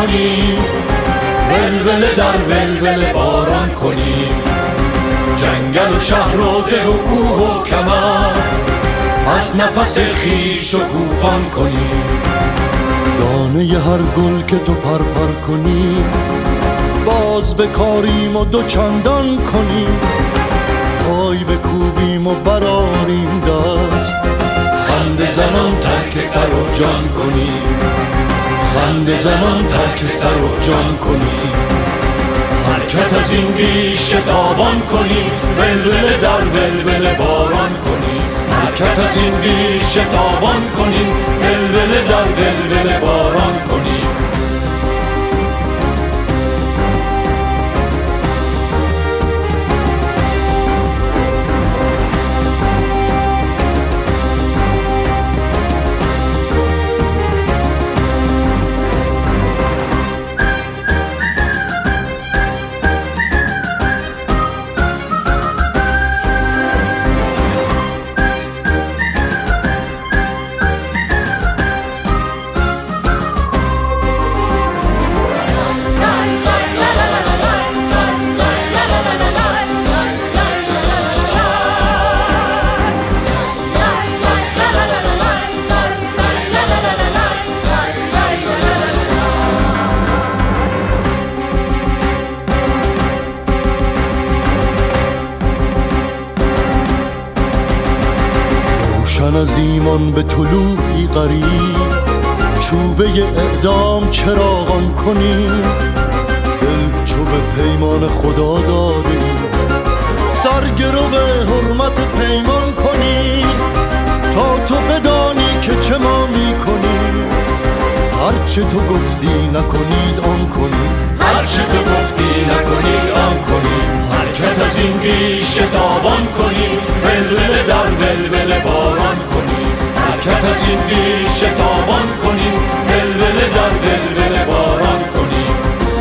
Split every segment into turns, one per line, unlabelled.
کنیم، ولوله در ولوله باران کنیم. جنگل و شهر و ده و کوه و کمر از نفس خویش شکوفان کنیم. دانه ی هر گل که تو پرپر کنی باز بکاریم و دوچندان کنیم. پای بکوبیم و براریم دست، خنده زنان ترک سر و جان کنیم. خنده زنان ترک سر و جان کنیم. حرکت از این بیش شتابان کنیم، ولوله در ولوله باران کنیم. حرکت از این بیش شتابان کنیم، ولوله در ولوله باران کنیم. از ایمان به طلوعی قریب چوبه اعدام چراغان کنیم. دل چو به پیمان خدا داده ایم، سرگرو حرمت پیمان کنیم. تا تو بدانی که چه ما می کنیم، هرچه تو گفتی نکنید آن کنیم. هرچه تو گفتی نکنید آن کنیم. حرکت از این بیش شتابان کنیم، ولوله در ولوله باران کنیم. حرکت از این بیش شتابان کنیم، ولوله در ولوله باران کنیم.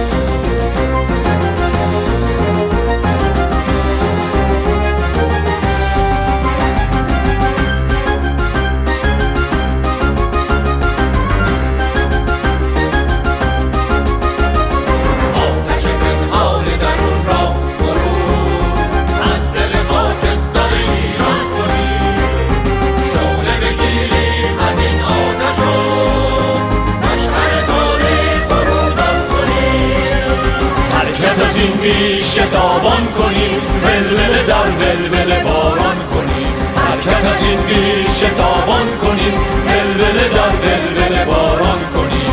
این بیش شتابان کنیم، ولوله در ولوله باران کنیم. حرکت از این بیش شتابان کنیم، ولوله در ولوله باران کنیم.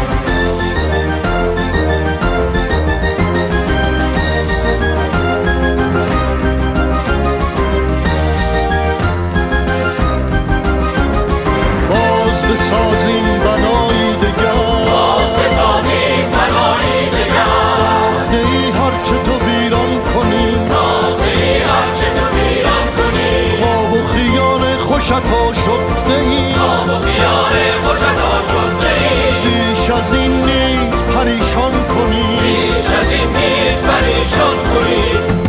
باز بسازیم بنایی دگر، باز بسازیم بنایی دگر. ساخته ای هرچه تو ویران کنی، ساخته ای هرچه تو ویران کنی. خواب و خیال خوشت آشفته ای، خواب و خیال خوشت آشفته ای. بیش از این نیز پریشان کنی، بیش از این نیز پریشان کنی.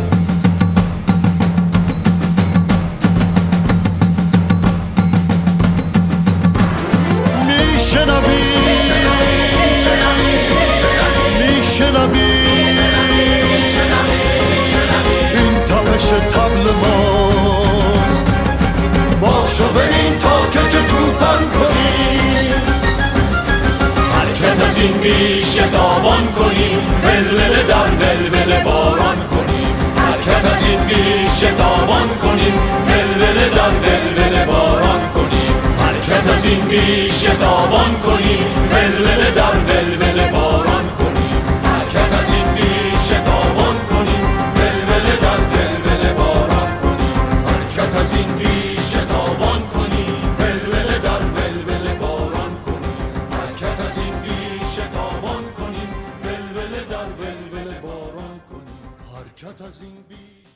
این تپش طبل ماست، باشو ببین تا که چه توفان کنی. حرکت از این بیش شتابان کنی، ولوله در ولوله باران کنی. حرکت از این بیش شتابان کنی، ولوله در ولوله باران کنی. حرکت از این بیش شتابان کنی، ولوله در ولوله باران کنی. حرکت از این بیش شتابان کنی، ولوله در ولوله باران کنی. حرکت از این بیش شتابان کنی، ولوله در ولوله باران کنی. حرکت از این بیش شتابان کنی، ولوله در ولوله باران کنی. حرکت از این بیش